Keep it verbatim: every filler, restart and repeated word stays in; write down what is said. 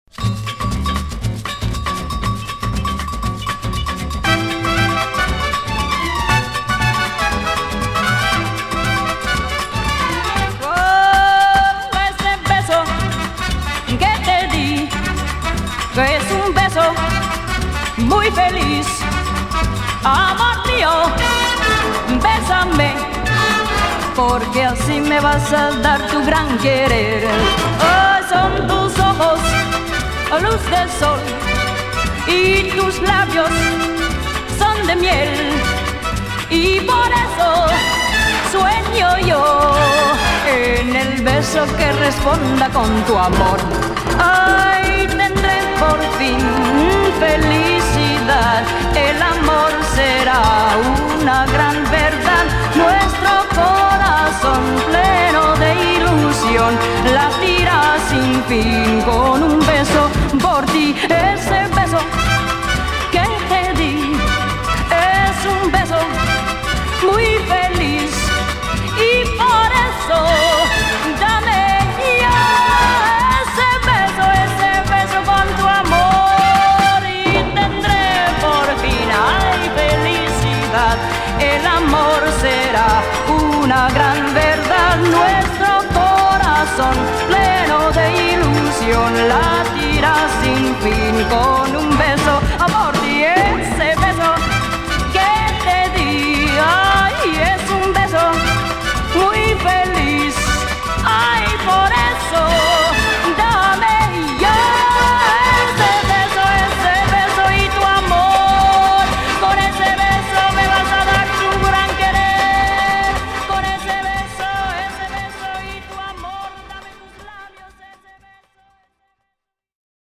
Que es un beso muy feliz, amor mío, bésame, porque así me vas a dar tu gran querer. Oh, son tus ojos, luz del sol, y tus labios son de miel, y por eso sueño yo en el beso que responda con tu amor. Ay, tendré por fin felicidad, el amor será una gran verdad, nuestro corazón pleno de ilusión latirá sin fin con un beso por ti. Ese beso que te di es un beso muy feliz y por eso dame el amor será una gran verdad, nuestro corazón